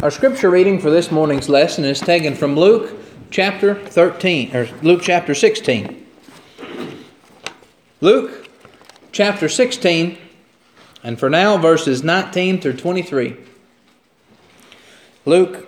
Our scripture reading for this morning's lesson is taken from Luke chapter 16. Luke chapter 16, and for now verses 19 through 23. Luke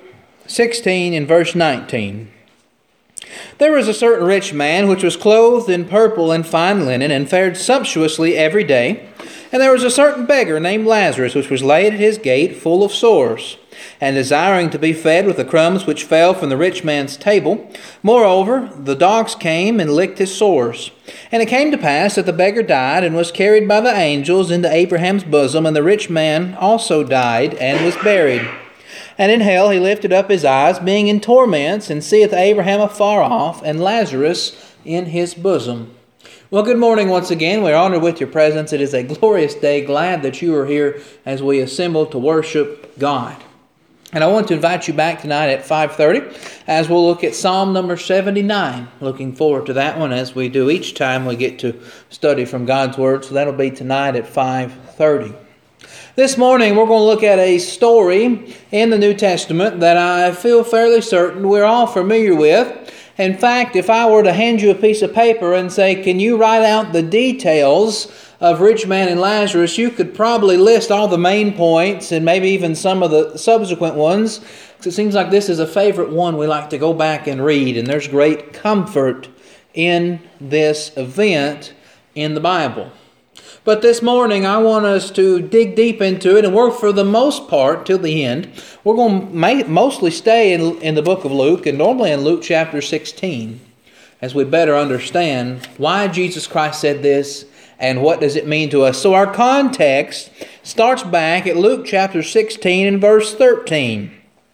16 and verse 19. There was a certain rich man which was clothed in purple and fine linen, and fared sumptuously every day. And there was a certain beggar named Lazarus, which was laid at his gate, full of sores, and desiring to be fed with the crumbs which fell from the rich man's table. Moreover, the dogs came and licked his sores. And it came to pass that the beggar died, and was carried by the angels into Abraham's bosom, and the rich man also died, and was buried. And in hell he lifted up his eyes, being in torments, and seeth Abraham afar off, and Lazarus in his bosom. Well, good morning once again. We're honored with your presence. It is a glorious day. Glad that you are here as we assemble to worship God. And I want to invite you back tonight at 5:30 as we'll look at Psalm number 79. Looking forward to that one as we do each time we get to study from God's Word. So that'll be tonight at 5:30. This morning we're going to look at a story in the New Testament that I feel fairly certain we're all familiar with. In fact, if I were to hand you a piece of paper and say, can you write out the details of Rich Man and Lazarus, you could probably list all the main points and maybe even some of the subsequent ones. Because it seems like this is a favorite one we like to go back and read. And there's great comfort in this event in the Bible. But this morning, I want us to dig deep into it, and we're, for the most part, till the end, we're going to mostly stay in the book of Luke, and normally in Luke chapter 16, as we better understand why Jesus Christ said this, and what does it mean to us. So our context starts back at Luke chapter 16 and verse 13.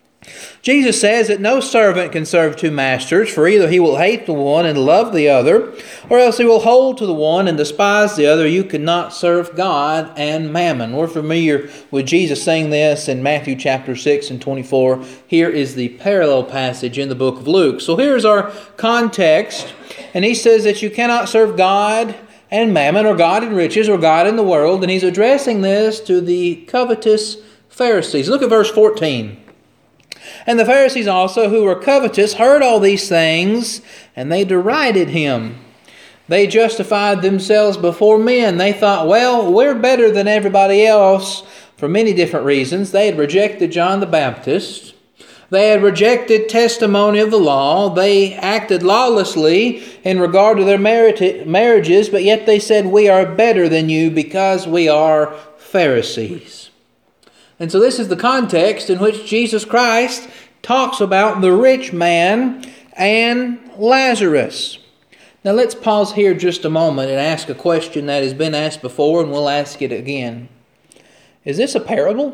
Jesus says that no servant can serve two masters, for either he will hate the one and love the other, or else he will hold to the one and despise the other. You cannot serve God and mammon. We're familiar with Jesus saying this in Matthew chapter 6 and 24. Here is the parallel passage in the book of Luke. So here's our context, and he says that you cannot serve God and mammon, or God and riches, or God and the world, and he's addressing this to the covetous Pharisees. Look at verse 14. And the Pharisees also, who were covetous, heard all these things, and they derided him. They justified themselves before men. They thought, well, we're better than everybody else for many different reasons. They had rejected John the Baptist. They had rejected testimony of the law. They acted lawlessly in regard to their marriages, but yet they said, we are better than you because we are Pharisees. And so this is the context in which Jesus Christ talks about the rich man and Lazarus. Now let's pause here just a moment and ask a question that has been asked before, and we'll ask it again. Is this a parable?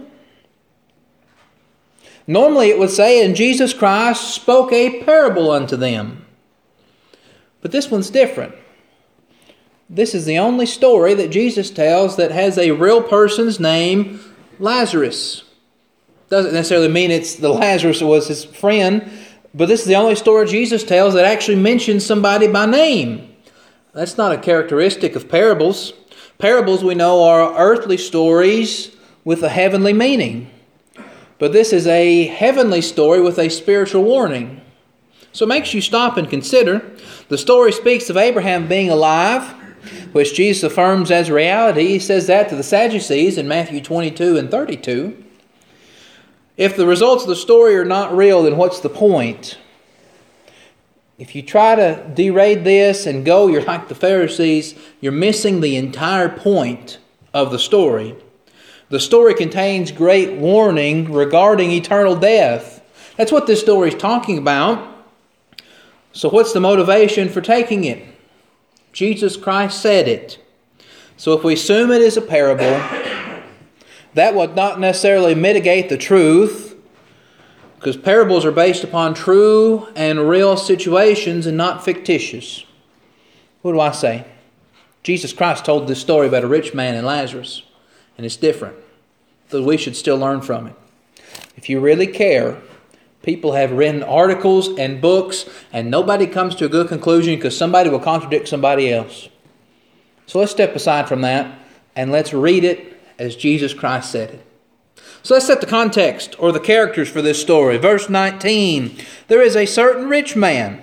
Normally it would say, and Jesus Christ spoke a parable unto them. But this one's different. This is the only story that Jesus tells that has a real person's name, Lazarus. Doesn't necessarily mean it's the Lazarus who was his friend, but this is the only story Jesus tells that actually mentions somebody by name. That's not a characteristic of parables. Parables, we know, are earthly stories with a heavenly meaning. But this is a heavenly story with a spiritual warning. So it makes you stop and consider. The story speaks of Abraham being alive, which Jesus affirms as reality. He says that to the Sadducees in Matthew 22 and 32. If the results of the story are not real, then what's the point? If you try to deride this and go, you're like the Pharisees, you're missing the entire point of the story. The story contains great warning regarding eternal death. That's what this story is talking about. So what's the motivation for taking it? Jesus Christ said it. So if we assume it is a parable, that would not necessarily mitigate the truth, because parables are based upon true and real situations and not fictitious. What do I say? Jesus Christ told this story about a rich man and Lazarus, and it's different. So we should still learn from it. If you really care, people have written articles and books, and nobody comes to a good conclusion because somebody will contradict somebody else. So let's step aside from that, and let's read it as Jesus Christ said it. So let's set the context or the characters for this story. Verse 19, there is a certain rich man.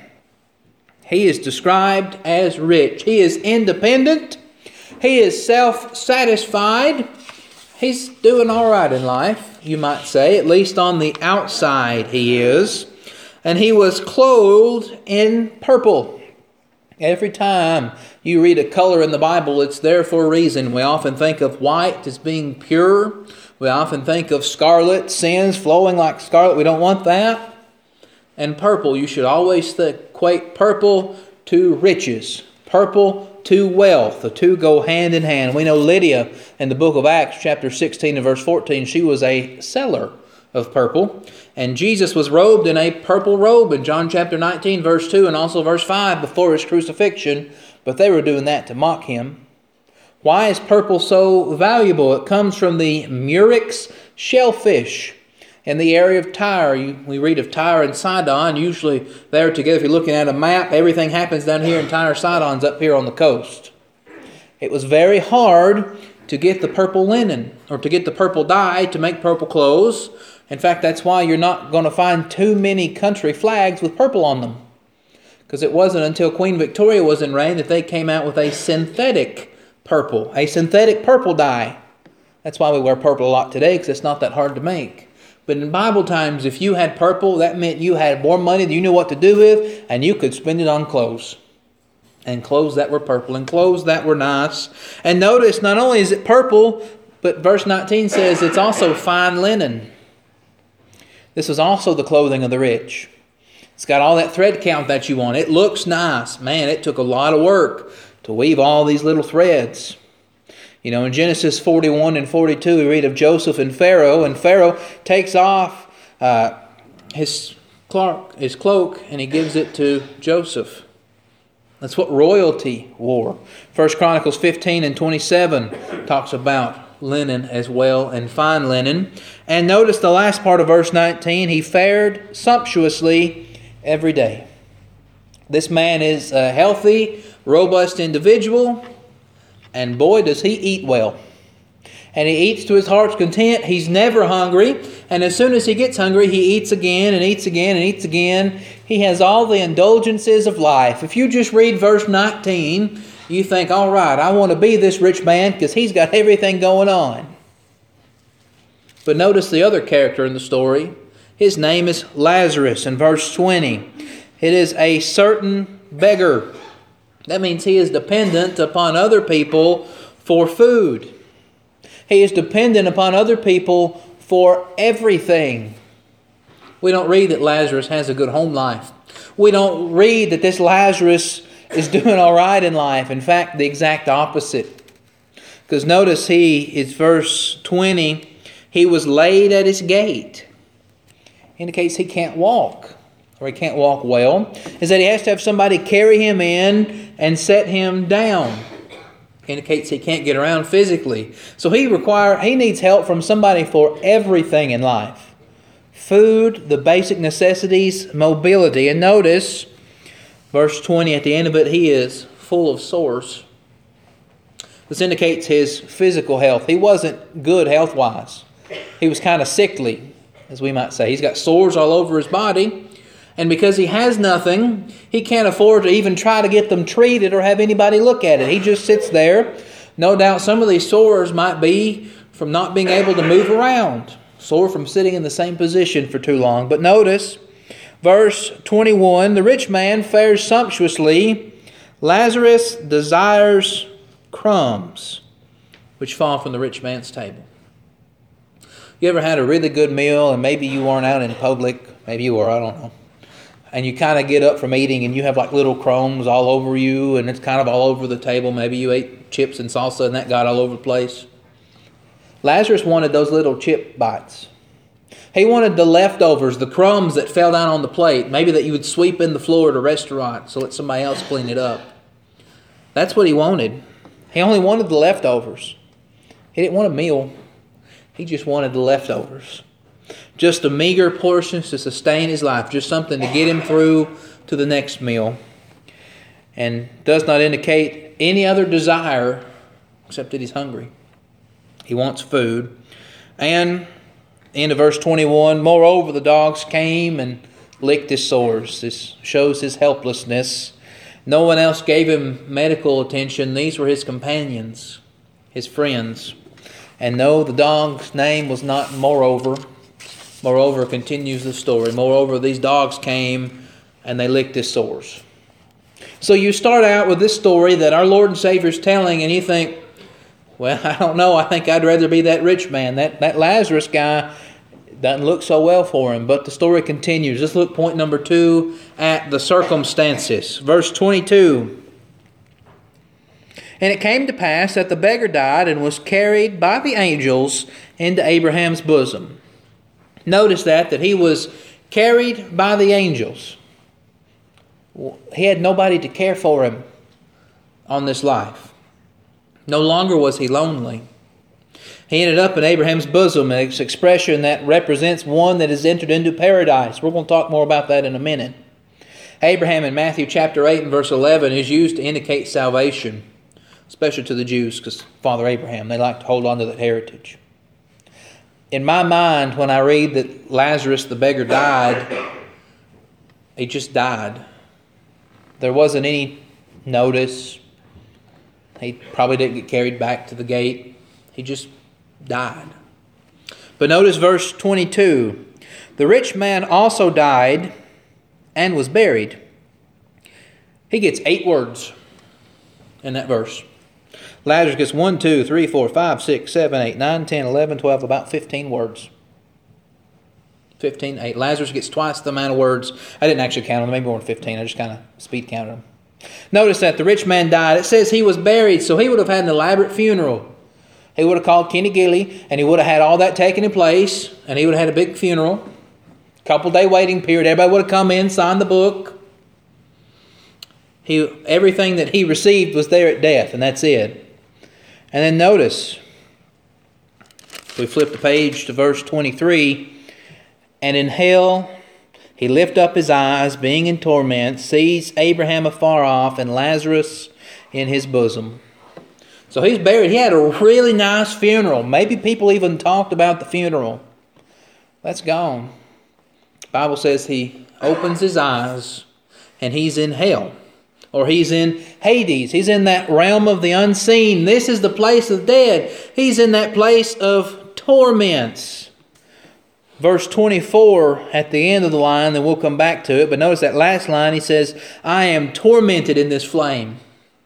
He is described as rich. He is independent. He is self-satisfied. He's doing all right in life, you might say. At least on the outside he is. And he was clothed in purple. Every time you read a color in the Bible, it's there for a reason. We often think of white as being pure. We often think of scarlet, sins flowing like scarlet. We don't want that. And purple, you should always equate purple to riches. Purple to wealth. The two go hand in hand. We know Lydia in the book of Acts, chapter 16 and verse 14, she was a seller of purple. And Jesus was robed in a purple robe in John chapter 19, verse 2, and also verse 5 before his crucifixion. But they were doing that to mock him. Why is purple so valuable? It comes from the murex shellfish in the area of Tyre. We read of Tyre and Sidon. Usually they're together. If you're looking at a map, everything happens down here, and Tyre Sidon's up here on the coast. It was very hard to get the purple linen or to get the purple dye to make purple clothes. In fact, that's why you're not going to find too many country flags with purple on them. Because it wasn't until Queen Victoria was in reign that they came out with a synthetic purple dye. That's why we wear purple a lot today, because it's not that hard to make. But in Bible times, if you had purple, that meant you had more money than you knew what to do with, and you could spend it on clothes. And clothes that were purple, and clothes that were nice. And notice, not only is it purple, but verse 19 says it's also fine linen. This was also the clothing of the rich. It's got all that thread count that you want. It looks nice. Man, it took a lot of work to weave all these little threads. You know, in Genesis 41 and 42, we read of Joseph and Pharaoh takes off his cloak and he gives it to Joseph. That's what royalty wore. 1 Chronicles 15 and 27 talks about linen as well, and fine linen. And notice the last part of verse 19, he fared sumptuously every day. This man is a healthy, robust individual, and boy, does he eat well. And he eats to his heart's content. He's never hungry. And as soon as he gets hungry, he eats again and eats again and eats again. He has all the indulgences of life. If you just read verse 19, you think, all right, I want to be this rich man because he's got everything going on. But notice the other character in the story. His name is Lazarus in verse 20. It is a certain beggar. That means he is dependent upon other people for food. He is dependent upon other people for everything. We don't read that Lazarus has a good home life. We don't read that this Lazarus is doing all right in life. In fact, the exact opposite. Because notice it's verse 20, he was laid at his gate. Indicates he can't walk, or he can't walk well. Is that he has to have somebody carry him in and set him down. Indicates he can't get around physically. So he needs help from somebody for everything in life. Food, the basic necessities, mobility. And notice, verse 20, at the end of it, he is full of sores. This indicates his physical health. He wasn't good health-wise. He was kind of sickly, as we might say. He's got sores all over his body. And because he has nothing, he can't afford to even try to get them treated or have anybody look at it. He just sits there. No doubt some of these sores might be from not being able to move around. Sore from sitting in the same position for too long. But notice, verse 21, the rich man fares sumptuously. Lazarus desires crumbs, which fall from the rich man's table. You ever had a really good meal and maybe you weren't out in public? Maybe you were, I don't know. And you kind of get up from eating and you have like little crumbs all over you and it's kind of all over the table. Maybe you ate chips and salsa and that got all over the place. Lazarus wanted those little chip bites. He wanted the leftovers, the crumbs that fell down on the plate. Maybe that you would sweep in the floor at a restaurant so let somebody else clean it up. That's what he wanted. He only wanted the leftovers. He didn't want a meal. He just wanted the leftovers. Just a meager portion to sustain his life. Just something to get him through to the next meal. And does not indicate any other desire except that he's hungry. He wants food. And End of verse 21, moreover, the dogs came and licked his sores. This shows his helplessness. No one else gave him medical attention. These were his companions, his friends. And no, the dog's name was not Moreover. Moreover continues the story. Moreover, these dogs came and they licked his sores. So you start out with this story that our Lord and Savior is telling, and you think, well, I don't know. I think I'd rather be that rich man. That Lazarus guy doesn't look so well for him. But the story continues. Let's look point number 2 at the circumstances. Verse 22. And it came to pass that the beggar died and was carried by the angels into Abraham's bosom. Notice that he was carried by the angels. He had nobody to care for him on this life. No longer was he lonely. He ended up in Abraham's bosom, an expression that represents one that has entered into paradise. We're going to talk more about that in a minute. Abraham in Matthew chapter 8 and verse 11 is used to indicate salvation, especially to the Jews, because Father Abraham, they like to hold on to that heritage. In my mind, when I read that Lazarus the beggar died, he just died. There wasn't any notice. He probably didn't get carried back to the gate. He just died. But notice verse 22. The rich man also died and was buried. He gets 8 words in that verse. Lazarus gets 1, 2, 3, 4, 5, 6, 7, 8, 9, 10, 11, 12, about 15 words. 15, 8. Lazarus gets twice the amount of words. I didn't actually count them, maybe more than 15. I just kind of speed counted them. Notice that the rich man died. It says he was buried, so he would have had an elaborate funeral. He would have called Kenny Gilly, and he would have had all that taken in place, and he would have had a big funeral. Couple-day waiting period. Everybody would have come in, signed the book. Everything that he received was there at death, and that's it. And then notice, if we flip the page to verse 23, and in hell he lift up his eyes, being in torment, sees Abraham afar off and Lazarus in his bosom. So he's buried. He had a really nice funeral. Maybe people even talked about the funeral. That's gone. The Bible says he opens his eyes and he's in hell. Or he's in Hades. He's in that realm of the unseen. This is the place of the dead. He's in that place of torments. Verse 24 at the end of the line, then we'll come back to it. But notice that last line, he says, I am tormented in this flame.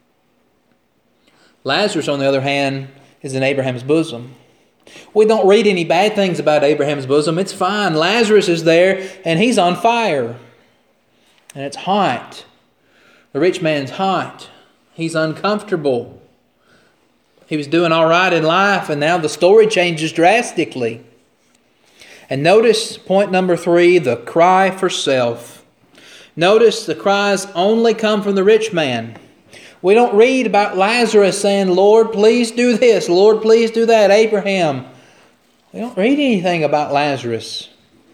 Lazarus, on the other hand, is in Abraham's bosom. We don't read any bad things about Abraham's bosom. It's fine. Lazarus is there and he's on fire. And it's hot. The rich man's hot. He's uncomfortable. He was doing all right in life, and now the story changes drastically. And notice point number 3, the cry for self. Notice the cries only come from the rich man. We don't read about Lazarus saying, Lord, please do this. Lord, please do that. Abraham. We don't read anything about Lazarus.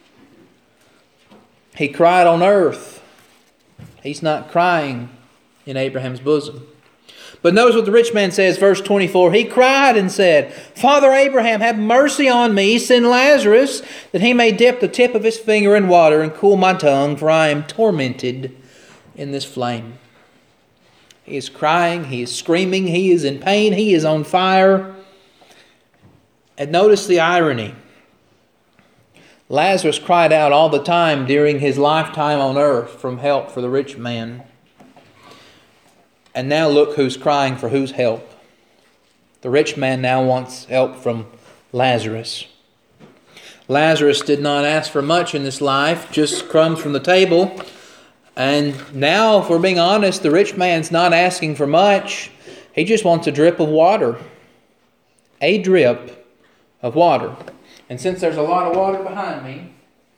He cried on earth. He's not crying in Abraham's bosom. But notice what the rich man says, verse 24. He cried and said, Father Abraham, have mercy on me. Send Lazarus, that he may dip the tip of his finger in water and cool my tongue, for I am tormented in this flame. He is crying, he is screaming, he is in pain, he is on fire. And notice the irony. Lazarus cried out all the time during his lifetime on earth for help for the rich man. And now look who's crying for whose help. The rich man now wants help from Lazarus. Lazarus did not ask for much in this life, just crumbs from the table. And now, if we're being honest, the rich man's not asking for much. He just wants a drip of water. A drip of water. And since there's a lot of water behind me,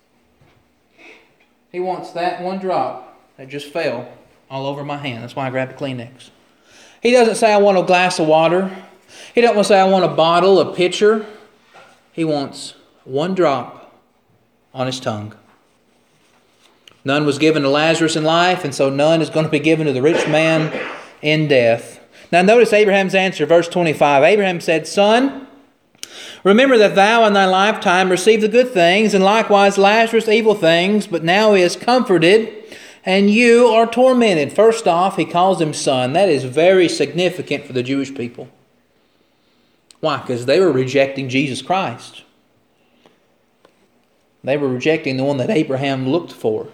he wants that one drop that just fell all over my hand. That's why I grabbed a Kleenex. He doesn't say, I want a glass of water. He doesn't say, I want a bottle, a pitcher. He wants one drop on his tongue. None was given to Lazarus in life, and so none is going to be given to the rich man in death. Now notice Abraham's answer, verse 25. Abraham said, Son, Remember that thou in thy lifetime received the good things, and likewise Lazarus evil things, but now he is comforted, and you are tormented. First off, he calls him son. That is very significant for the Jewish people. Why? Because they were rejecting Jesus Christ. They were rejecting the one that Abraham looked for.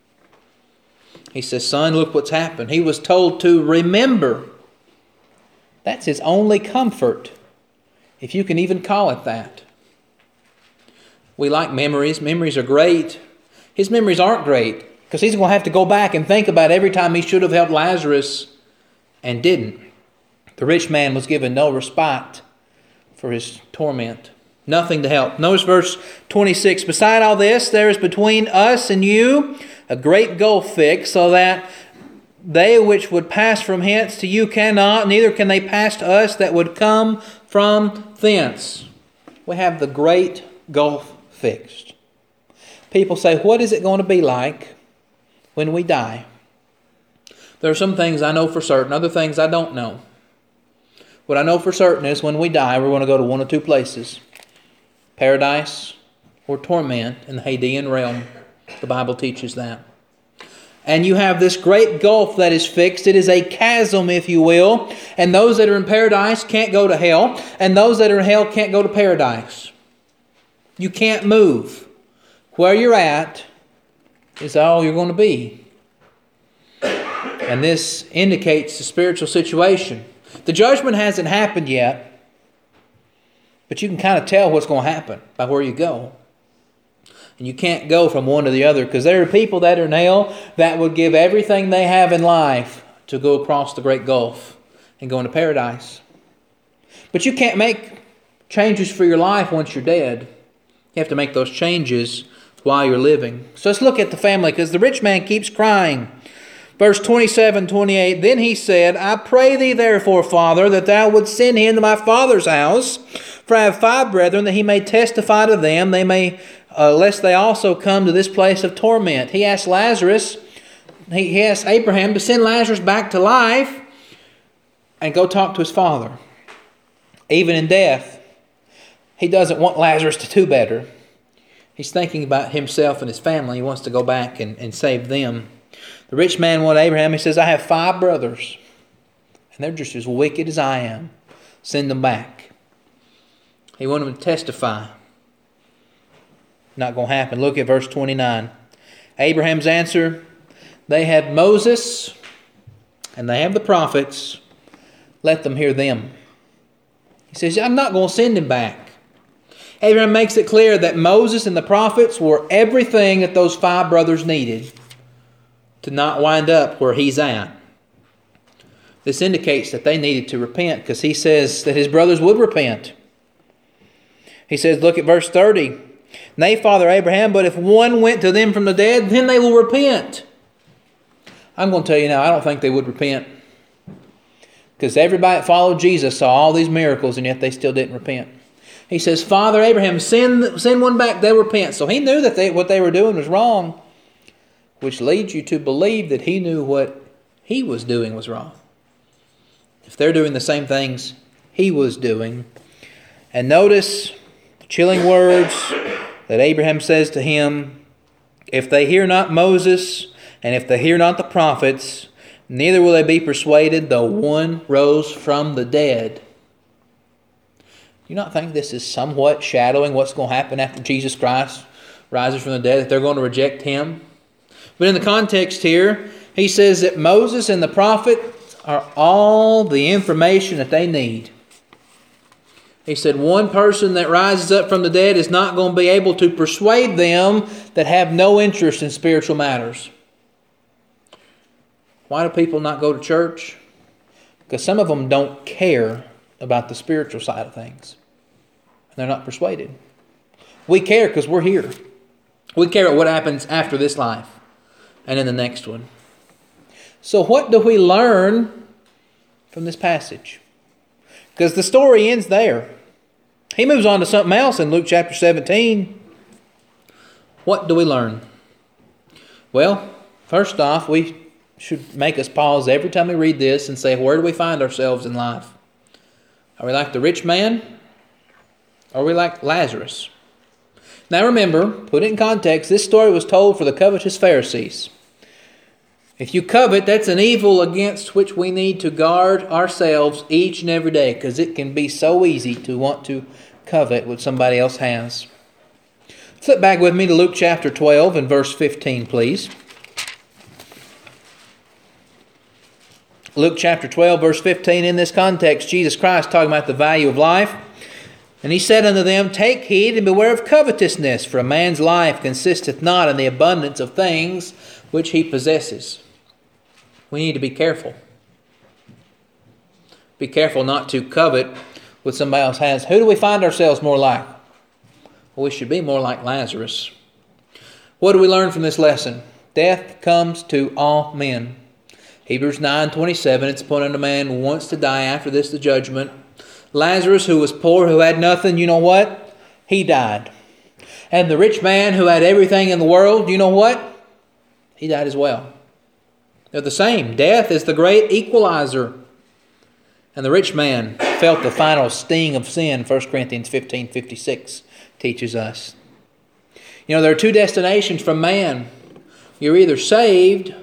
He says, son, look what's happened. He was told to remember. That's his only comfort, if you can even call it that. We like memories. Memories are great. His memories aren't great, because he's going to have to go back and think about every time he should have helped Lazarus and didn't. The rich man was given no respite for his torment. Nothing to help. Notice verse 26. Beside all this, there is between us and you a great gulf fixed, so that they which would pass from hence to you cannot, neither can they pass to us that would come from thence. We have the great gulf fixed. People say, what is it going to be like when we die? There are some things I know for certain, other things I don't know. What I know for certain is when we die, we're going to go to one of two places. Paradise or torment in the Hadean realm. The Bible teaches that. And you have this great gulf that is fixed. It is a chasm, if you will. And those that are in paradise can't go to hell. And those that are in hell can't go to paradise. You can't move. Where you're at is all you're going to be. And this indicates the spiritual situation. The judgment hasn't happened yet. But you can kind of tell what's going to happen by where you go. And you can't go from one to the other, because there are people that are in hell that would give everything they have in life to go across the great gulf and go into paradise. But you can't make changes for your life once you're dead. You have to make those changes while you're living. So let's look at the family, because the rich man keeps crying. Verse 27, 28, then he said, I pray thee therefore, Father, that thou wouldst send him to my father's house, for I have 5 brethren, that he may testify to them, they may, lest they also come to this place of torment. He asked Lazarus, he asked Abraham to send Lazarus back to life and go talk to his father. Even in death, he doesn't want Lazarus to do better. He's thinking about himself and his family. He wants to go back and save them. The rich man wanted Abraham. He says, I have 5 brothers, and they're just as wicked as I am. Send them back. He wanted them to testify. Not going to happen. Look at verse 29. Abraham's answer, they have Moses and they have the prophets. Let them hear them. He says, I'm not going to send him back. Abraham makes it clear that Moses and the prophets were everything that those 5 brothers needed to not wind up where he's at. This indicates that they needed to repent, because he says that his brothers would repent. He says, look at verse 30. Nay, Father Abraham, but if one went to them from the dead, then they will repent. I'm going to tell you now, I don't think they would repent. Because everybody that followed Jesus saw all these miracles, and yet they still didn't repent. He says, Father Abraham, send one back, they'll repent. So he knew that what they were doing was wrong, which leads you to believe that he knew what he was doing was wrong. If they're doing the same things he was doing. And notice the chilling words that Abraham says to him, if they hear not Moses, and if they hear not the prophets, neither will they be persuaded, though one rose from the dead. Do you not think this is somewhat shadowing what's going to happen after Jesus Christ rises from the dead, that they're going to reject him? But in the context here, he says that Moses and the prophets are all the information that they need. He said one person that rises up from the dead is not going to be able to persuade them that have no interest in spiritual matters. Why do people not go to church? Because some of them don't care about the spiritual side of things. And they're not persuaded. We care because we're here. We care about what happens after this life and in the next one. So what do we learn from this passage? Because the story ends there. He moves on to something else in Luke chapter 17. What do we learn? Well, first off, we should make us pause every time we read this and say, where do we find ourselves in life? Are we like the rich man? Are we like Lazarus? Now remember, put it in context, this story was told for the covetous Pharisees. If you covet, that's an evil against which we need to guard ourselves each and every day, because it can be so easy to want to covet what somebody else has. Flip back with me to Luke chapter 12 and verse 15, please. Luke chapter 12, verse 15. In this context, Jesus Christ talking about the value of life. And he said unto them, Take heed and beware of covetousness, for a man's life consisteth not in the abundance of things which he possesses. We need to be careful. Be careful not to covet what somebody else has. Who do we find ourselves more like? Well, we should be more like Lazarus. What do we learn from this lesson? Death comes to all men. Hebrews 9:27, it's appointed unto man once to die, after this the judgment. Lazarus, who was poor, who had nothing, you know what? He died. And the rich man who had everything in the world, you know what? He died as well. They're the same. Death is the great equalizer. And the rich man felt the final sting of sin, 1 Corinthians 15:56 teaches us. You know, there are two destinations from man. You're either saved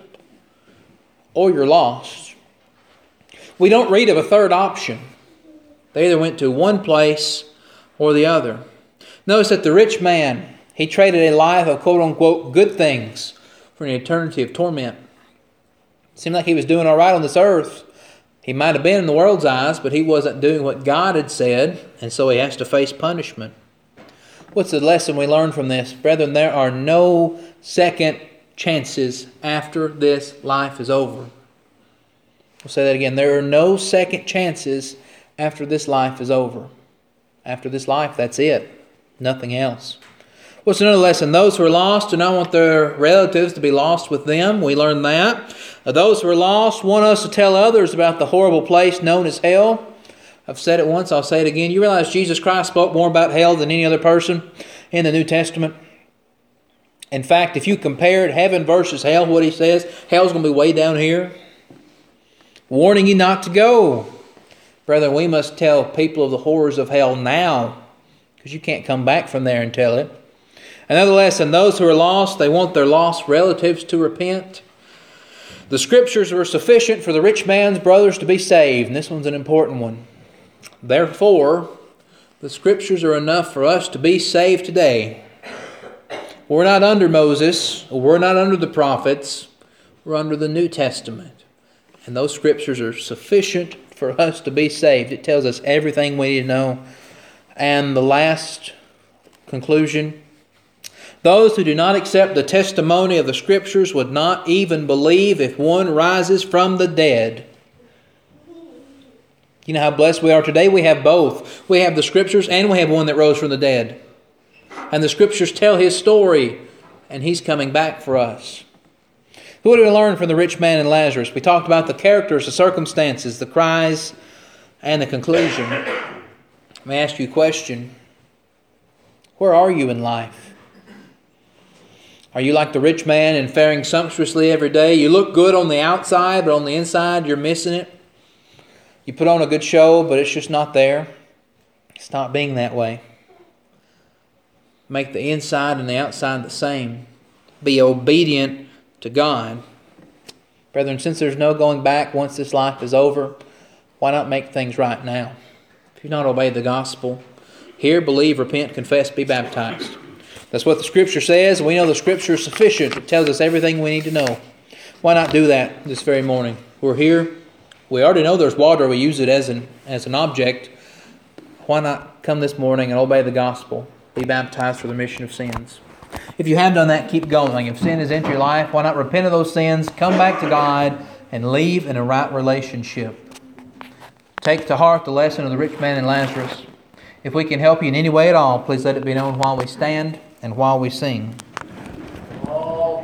or you're lost. We don't read of a third option. They either went to one place or the other. Notice that the rich man, he traded a life of quote-unquote good things for an eternity of torment. It seemed like he was doing all right on this earth. He might have been in the world's eyes, but he wasn't doing what God had said, and so he has to face punishment. What's the lesson we learn from this? Brethren, there are no second chances after this life is over. We'll say that again. There are no second chances after this life is over. After this life, that's it. Nothing else. What's another lesson? Those who are lost do not want their relatives to be lost with them. We learn that. Those who are lost want us to tell others about the horrible place known as hell. I've said it once, I'll say it again. You realize Jesus Christ spoke more about hell than any other person in the New Testament? In fact, if you compared heaven versus hell, what he says, hell's going to be way down here. Warning you not to go. Brethren, we must tell people of the horrors of hell now, because you can't come back from there and tell it. Another lesson, those who are lost, they want their lost relatives to repent. The Scriptures were sufficient for the rich man's brothers to be saved, and this one's an important one. Therefore, the Scriptures are enough for us to be saved today. We're not under Moses, or we're not under the prophets, we're under the New Testament. And those Scriptures are sufficient for us to be saved. It tells us everything we need to know. And the last conclusion, those who do not accept the testimony of the Scriptures would not even believe if one rises from the dead. You know how blessed we are today? We have both. We have the Scriptures and we have one that rose from the dead. And the Scriptures tell His story, and He's coming back for us. What do we learn from the rich man and Lazarus? We talked about the characters, the circumstances, the cries, and the conclusion. Let me ask you a question. Where are you in life? Are you like the rich man and faring sumptuously every day? You look good on the outside, but on the inside you're missing it. You put on a good show, but it's just not there. Stop being that way. Make the inside and the outside the same. Be obedient to God. Brethren, since there's no going back once this life is over, why not make things right now? If you've not obeyed the gospel, hear, believe, repent, confess, be baptized. That's what the Scripture says. We know the Scripture is sufficient. It tells us everything we need to know. Why not do that this very morning? We're here. We already know there's water. We use it as an object. Why not come this morning and obey the gospel? Be baptized for the remission of sins. If you have done that, keep going. If sin has entered your life, why not repent of those sins, come back to God, and leave in a right relationship. Take to heart the lesson of the rich man and Lazarus. If we can help you in any way at all, please let it be known while we stand and while we sing.